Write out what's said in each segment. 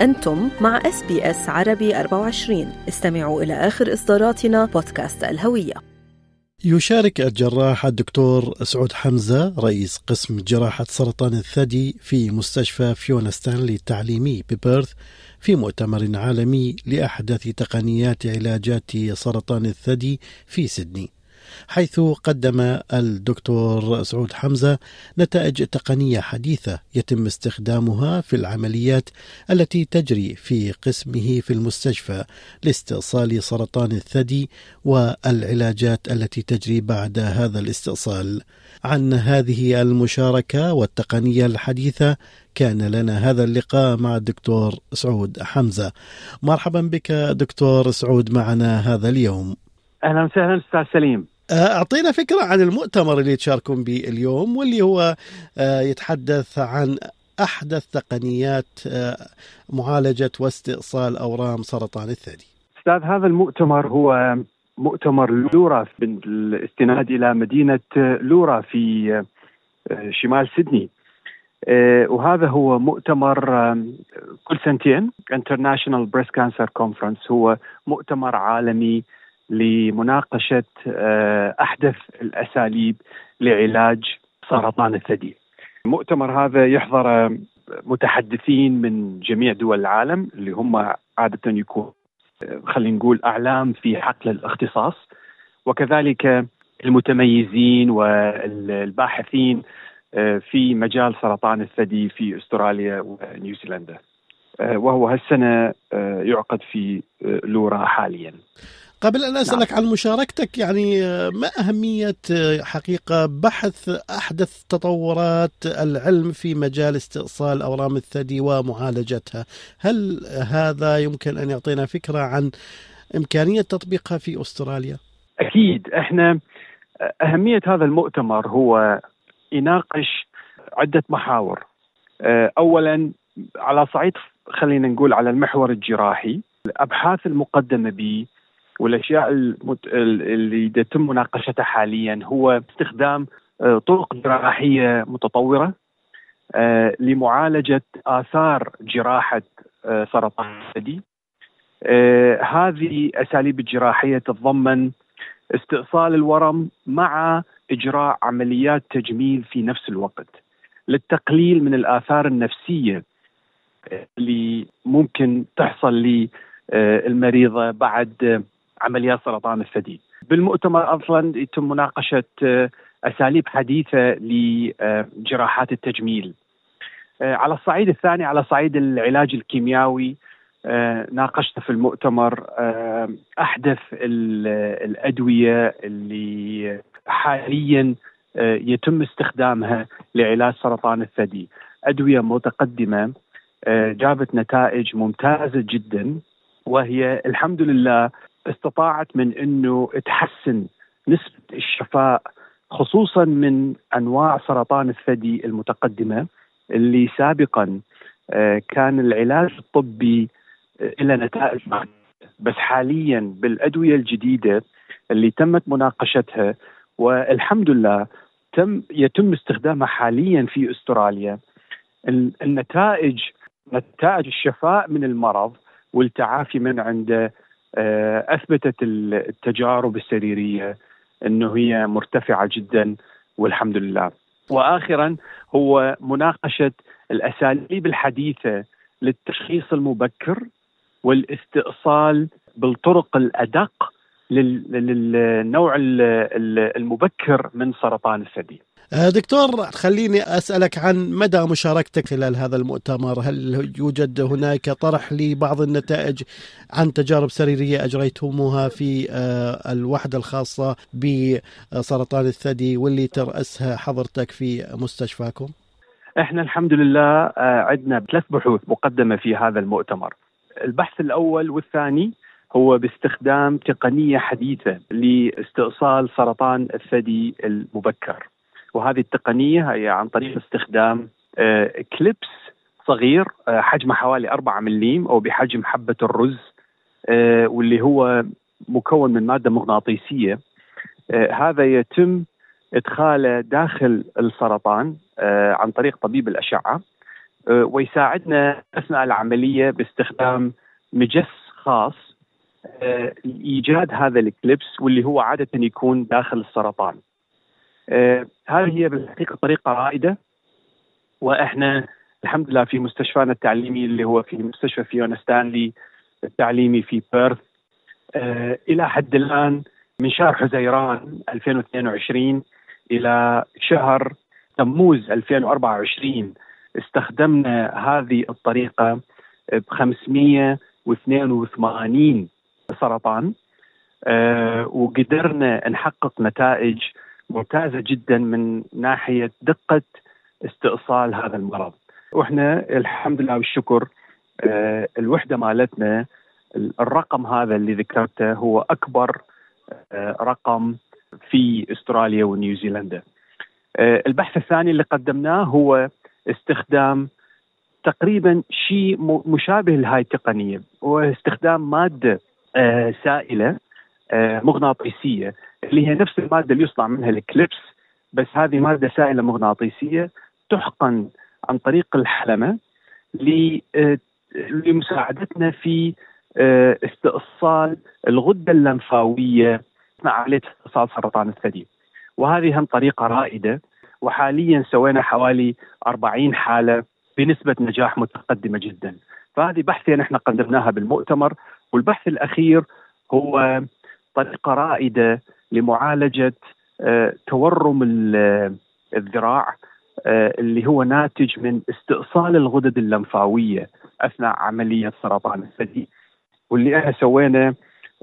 أنتم مع SBS عربي 24. استمعوا إلى آخر إصداراتنا بودكاست الهوية. يشارك الجراح الدكتور سعود حمزة رئيس قسم جراحة سرطان الثدي في مستشفى فيونا ستانلي التعليمي ببيرث في مؤتمر عالمي لأحدث تقنيات علاجات سرطان الثدي في سيدني، حيث قدم الدكتور سعود حمزة نتائج تقنية حديثة يتم استخدامها في العمليات التي تجري في قسمه في المستشفى لاستئصال سرطان الثدي والعلاجات التي تجري بعد هذا الاستئصال. عن هذه المشاركة والتقنية الحديثة كان لنا هذا اللقاء مع الدكتور سعود حمزة. مرحبا بك دكتور سعود معنا هذا اليوم. أهلا وسهلا أستاذ سليم. أعطينا فكرة عن المؤتمر اللي تشاركون به اليوم، واللي هو يتحدث عن أحدث تقنيات معالجة واستئصال أورام سرطان الثدي. أستاذ، هذا المؤتمر هو مؤتمر لورا بالاستناد إلى مدينة لورا في شمال سيدني، وهذا هو مؤتمر كل سنتين International Breast Cancer Conference، هو مؤتمر عالمي لمناقشة أحدث الأساليب لعلاج سرطان الثدي. المؤتمر هذا يحضر متحدثين من جميع دول العالم، اللي هم عادة يكون خلينا نقول أعلام في حقل الاختصاص، وكذلك المتميزين والباحثين في مجال سرطان الثدي في أستراليا ونيوزيلندا، وهو هالسنة يعقد في لورا حاليا. قبل أن أسألك عن مشاركتك، يعني ما أهمية حقيقة بحث أحدث تطورات العلم في مجال استئصال أورام الثدي ومعالجتها؟ هل هذا يمكن أن يعطينا فكرة عن إمكانية تطبيقها في أستراليا؟ أكيد. إحنا أهمية هذا المؤتمر هو يناقش عدة محاور. أولا على صعيد خلينا نقول على المحور الجراحي، الأبحاث المقدمة به والأشياء اللي يتم مناقشتها حاليا هو استخدام طرق جراحية متطورة لمعالجة آثار جراحة سرطان الثدي. هذه أساليب الجراحية تتضمن استئصال الورم مع إجراء عمليات تجميل في نفس الوقت للتقليل من الآثار النفسية اللي ممكن تحصل للمريضة بعد عمليات سرطان الثدي. بالمؤتمر أصلا يتم مناقشة أساليب حديثة لجراحات التجميل. على الصعيد الثاني، على صعيد العلاج الكيميائي، ناقشت في المؤتمر أحدث الأدوية اللي حاليا يتم استخدامها لعلاج سرطان الثدي. أدوية متقدمة جابت نتائج ممتازة جدا، وهي الحمد لله استطاعت من أنه تحسن نسبة الشفاء خصوصا من أنواع سرطان الثدي المتقدمة اللي سابقا كان العلاج الطبي إلى نتائج معدودة. بس حاليا بالأدوية الجديدة اللي تمت مناقشتها والحمد لله يتم استخدامها حاليا في أستراليا، نتائج الشفاء من المرض والتعافي من عنده أثبتت التجارب السريرية أنه هي مرتفعة جدا والحمد لله. وآخرا هو مناقشة الأساليب الحديثة للتشخيص المبكر والاستئصال بالطرق الأدق للنوع المبكر من سرطان الثدي. دكتور، خليني أسألك عن مدى مشاركتك خلال هذا المؤتمر. هل يوجد هناك طرح لبعض النتائج عن تجارب سريرية أجريتموها في الوحدة الخاصة بسرطان الثدي واللي ترأسها حضرتك في مستشفاكم؟ احنا الحمد لله عندنا 3 بحوث مقدمة في هذا المؤتمر. البحث الأول والثاني هو باستخدام تقنية حديثة لاستئصال سرطان الثدي المبكر، وهذه التقنية هي عن طريق استخدام كليبس صغير حجمه حوالي 4 مليم أو بحجم حبة الرز، واللي هو مكون من مادة مغناطيسية. هذا يتم إدخاله داخل السرطان عن طريق طبيب الأشعة ويساعدنا أثناء العملية باستخدام مجس خاص لإيجاد هذا الإكليبس واللي هو عادة يكون داخل السرطان. هذه هي بالحقيقة طريقة رائدة، وإحنا الحمد لله في مستشفانا التعليمي اللي هو في مستشفى فيونا ستانلي التعليمي في بيرث إلى حد الآن من شهر حزيران 2022 إلى شهر تموز 2024 استخدمنا هذه الطريقة ب 582 سرطان، وقدرنا نحقق نتائج ممتازة جدا من ناحية دقة استئصال هذا المرض. وإحنا الحمد لله والشكر الوحدة مالتنا الرقم هذا اللي ذكرته هو أكبر رقم في أستراليا ونيوزيلندا. البحث الثاني اللي قدمناه هو استخدام تقريبا شيء مشابه لهاي التقنية، هو استخدام مادة سائلة مغناطيسية اللي هي نفس المادة اللي يصنع منها الكليبس، بس هذه مادة سائلة مغناطيسية تحقن عن طريق الحلمة لمساعدتنا في استئصال الغدة اللمفاوية مع عملية استئصال سرطان الثدي. وهذه هم طريقة رائدة، وحاليا سوينا حوالي 40 حالة بنسبة نجاح متقدمة جدا. فهذه بحثين احنا قدمناها بالمؤتمر. والبحث الأخير هو طريقة رائدة لمعالجة تورم الذراع اللي هو ناتج من استئصال الغدد اللمفاوية أثناء عملية سرطان الثدي، واللي احنا سوينا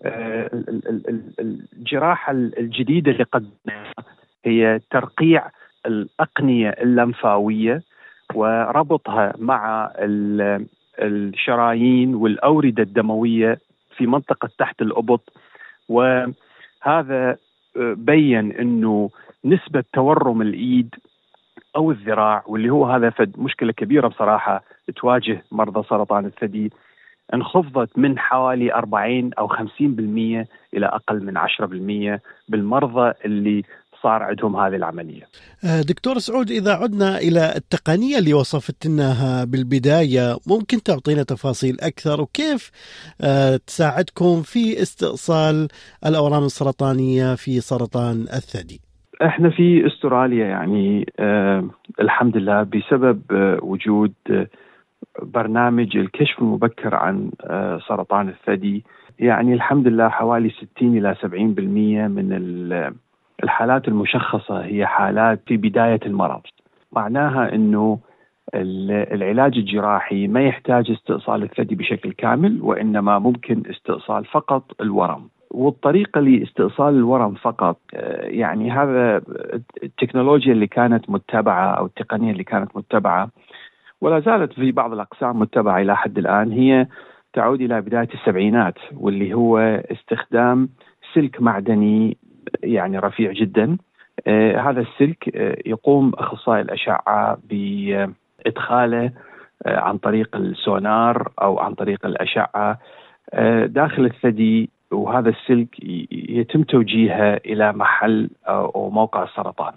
الجراحة الجديدة اللي قدمناها هي ترقيع الأقنية اللمفاوية وربطها مع الشرايين والأوردة الدموية في منطقة تحت الأبط. وهذا بين أنه نسبة تورم الإيد أو الذراع، واللي هو هذا مشكلة كبيرة بصراحة تواجه مرضى سرطان الثدي، انخفضت من حوالي 40 أو 50% إلى أقل من 10% بالمرضى اللي صار عندهم هذه العملية. دكتور سعود، إذا عدنا إلى التقنية اللي وصفت لنا بالبداية، ممكن تعطينا تفاصيل أكثر وكيف تساعدكم في استئصال الأورام السرطانية في سرطان الثدي؟ احنا في استراليا يعني الحمد لله بسبب وجود برنامج الكشف المبكر عن سرطان الثدي، يعني الحمد لله حوالي 60 إلى 70% من الحالات المشخصة هي حالات في بداية المرض. معناها أنه العلاج الجراحي ما يحتاج استئصال الثدي بشكل كامل، وإنما ممكن استئصال فقط الورم. والطريقة لاستئصال الورم فقط يعني هذا التكنولوجيا اللي كانت متبعة أو التقنية اللي كانت متبعة ولا زالت في بعض الأقسام متبعة إلى حد الآن، هي تعود إلى بداية السبعينات، واللي هو استخدام سلك معدني يعني رفيع جدا. هذا السلك يقوم أخصائي الأشعة بإدخاله عن طريق السونار أو عن طريق الأشعة داخل الثدي، وهذا السلك يتم توجيهه إلى محل أو موقع السرطان.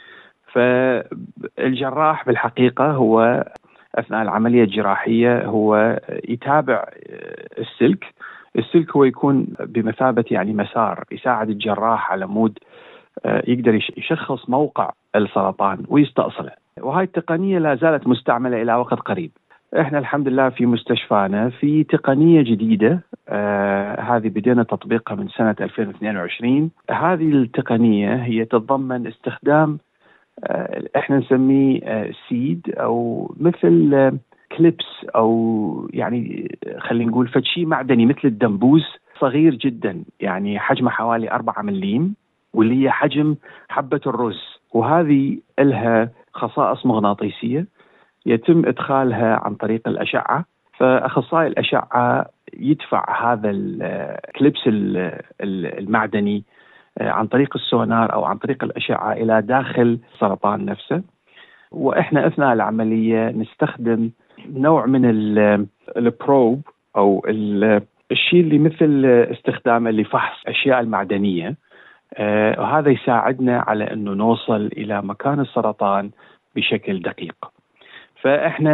فالجراح بالحقيقة هو أثناء العملية الجراحية هو يتابع السلك هو يكون بمثابة يعني مسار يساعد الجراح على مود يقدر يشخص موقع السرطان ويستأصله. وهاي التقنية لا زالت مستعملة إلى وقت قريب. احنا الحمد لله في مستشفانا في تقنية جديدة هذه بدينا تطبيقها من سنة 2022. هذه التقنية هي تتضمن استخدام احنا نسميه سيد او مثل كليبس او يعني خلينا نقول فشي معدني مثل الدمبوز صغير جدا، يعني حجمه حوالي 4 مليم، واللي هي حجم حبة الرز. وهذه لها خصائص مغناطيسية يتم إدخالها عن طريق الأشعة. فأخصائي الأشعة يدفع هذا الكليبس المعدني عن طريق السونار أو عن طريق الأشعة إلى داخل السرطان نفسه. وإحنا أثناء العملية نستخدم نوع من البروب أو الشيء اللي مثل استخدامه لفحص أشياء المعدنية، وهذا يساعدنا على أنه نوصل إلى مكان السرطان بشكل دقيق. فإحنا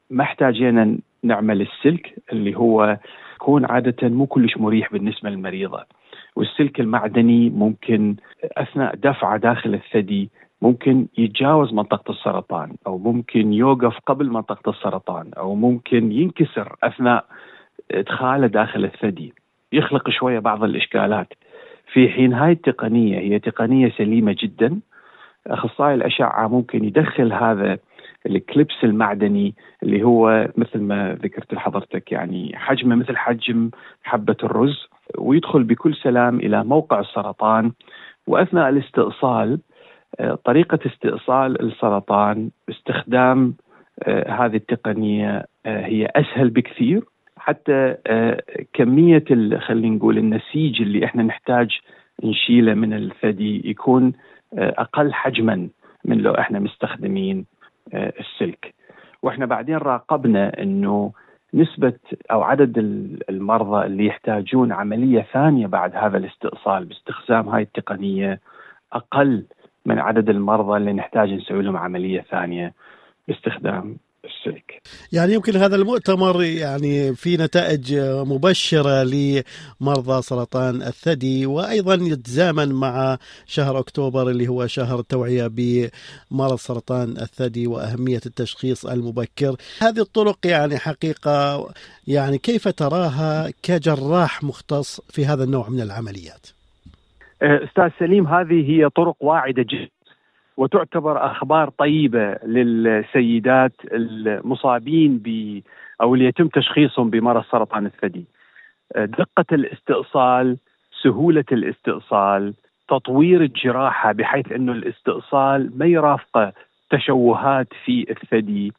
محتاجين نعمل السلك اللي هو يكون عادة مو كلش مريح بالنسبة للمريضة. والسلك المعدني ممكن أثناء دفعه داخل الثدي ممكن يتجاوز منطقة السرطان، أو ممكن يوقف قبل منطقة السرطان، أو ممكن ينكسر أثناء إدخاله داخل الثدي، يخلق شوية بعض الإشكالات. في حين هاي التقنية هي تقنية سليمة جدا، أخصائي الأشعة ممكن يدخل هذا الكليبس المعدني اللي هو مثل ما ذكرت لحضرتك يعني حجمه مثل حجم حبة الرز، ويدخل بكل سلام إلى موقع السرطان. وأثناء الاستئصال طريقة استئصال السرطان باستخدام هذه التقنية هي أسهل بكثير، حتى كمية خلينا نقول النسيج اللي احنا نحتاج نشيله من الثدي يكون أقل حجما من لو احنا مستخدمين السلك. واحنا بعدين راقبنا انه نسبة او عدد المرضى اللي يحتاجون عملية ثانية بعد هذا الاستئصال باستخدام هاي التقنية اقل من عدد المرضى اللي نحتاج نسوي لهم عملية ثانية باستخدام السلك. يعني يمكن هذا المؤتمر يعني في نتائج مبشرة لمرضى سرطان الثدي، وأيضا يتزامن مع شهر أكتوبر اللي هو شهر التوعية بمرض سرطان الثدي وأهمية التشخيص المبكر. هذه الطرق يعني حقيقة يعني كيف تراها كجراح مختص في هذا النوع من العمليات؟ أستاذ سليم، هذه هي طرق واعدة جدا وتعتبر أخبار طيبة للسيدات المصابين أو اللي يتم تشخيصهم بمرض سرطان الثدي. دقة الاستئصال، سهولة الاستئصال، تطوير الجراحة بحيث أنه الاستئصال ما يرافقه تشوهات في الثدي،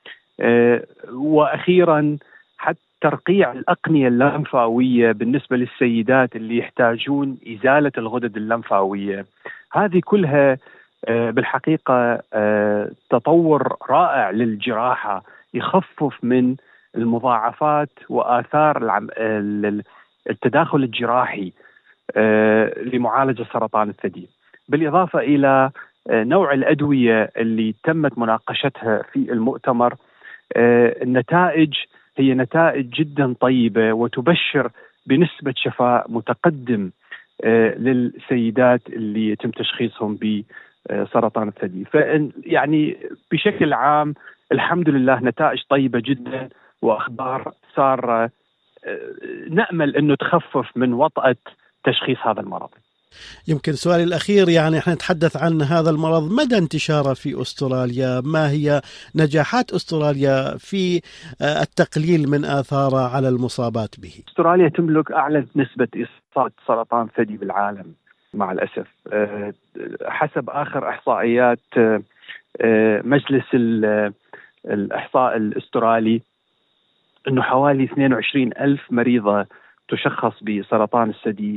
وأخيرا حتى ترقيع الأقنية اللمفاوية بالنسبة للسيدات اللي يحتاجون إزالة الغدد اللمفاوية. هذه كلها بالحقيقة تطور رائع للجراحة يخفف من المضاعفات وآثار التداخل الجراحي لمعالجة سرطان الثدي، بالإضافة إلى نوع الأدوية اللي تمت مناقشتها في المؤتمر. النتائج هي نتائج جدا طيبة وتبشر بنسبة شفاء متقدم للسيدات اللي يتم تشخيصهم بسرطان الثدي. يعني بشكل عام الحمد لله نتائج طيبة جدا وأخبار صار نأمل أنه تخفف من وطأة تشخيص هذا المرض. يمكن سؤالي الأخير، يعني احنا نتحدث عن هذا المرض، مدى انتشاره في أستراليا؟ ما هي نجاحات أستراليا في التقليل من آثاره على المصابات به؟ أستراليا تملك أعلى نسبة إصابة سرطان ثدي بالعالم مع الأسف، حسب آخر إحصائيات مجلس الإحصاء الأسترالي أنه حوالي 22,000 مريضة تشخص بسرطان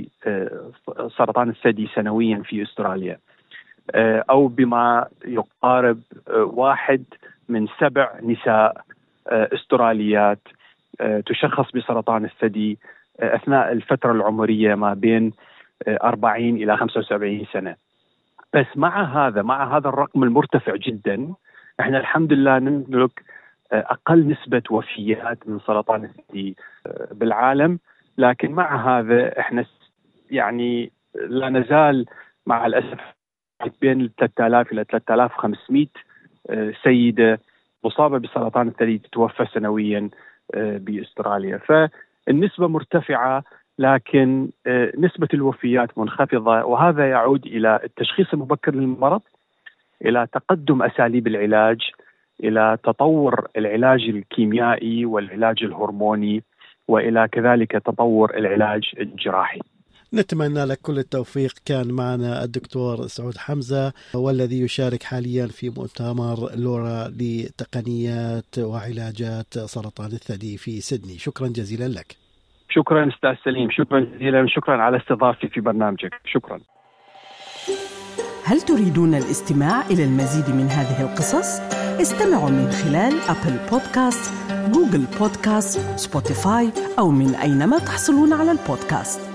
الثدي سنويا في أستراليا، أو بما يقارب 1 من 7 نساء أستراليات تشخص بسرطان الثدي أثناء الفترة العمرية ما بين 40 إلى 75 سنة. بس مع هذا الرقم المرتفع جدا، احنا الحمد لله نملك أقل نسبة وفيات من سرطان الثدي بالعالم. لكن مع هذا احنا يعني لا نزال مع الأسف بين 3000 إلى 3500 سيدة مصابة بسرطان الثدي تتوفى سنويا بأستراليا. فالنسبة مرتفعة لكن نسبة الوفيات منخفضة، وهذا يعود إلى التشخيص المبكر للمرض، إلى تقدم أساليب العلاج، إلى تطور العلاج الكيميائي والعلاج الهرموني، وإلى كذلك تطور العلاج الجراحي. نتمنى لك كل التوفيق. كان معنا الدكتور سعود حمزة، والذي يشارك حاليا في مؤتمر لورا لتقنيات وعلاجات سرطان الثدي في سيدني. شكرا جزيلا لك. شكرا أستاذ سليم، شكرا جزيلا، شكرا على استضافتي في برنامجك. شكرا. هل تريدون الاستماع إلى المزيد من هذه القصص؟ استمعوا من خلال أبل بودكاست، جوجل بودكاست، سبوتيفاي، أو من أينما تحصلون على البودكاست.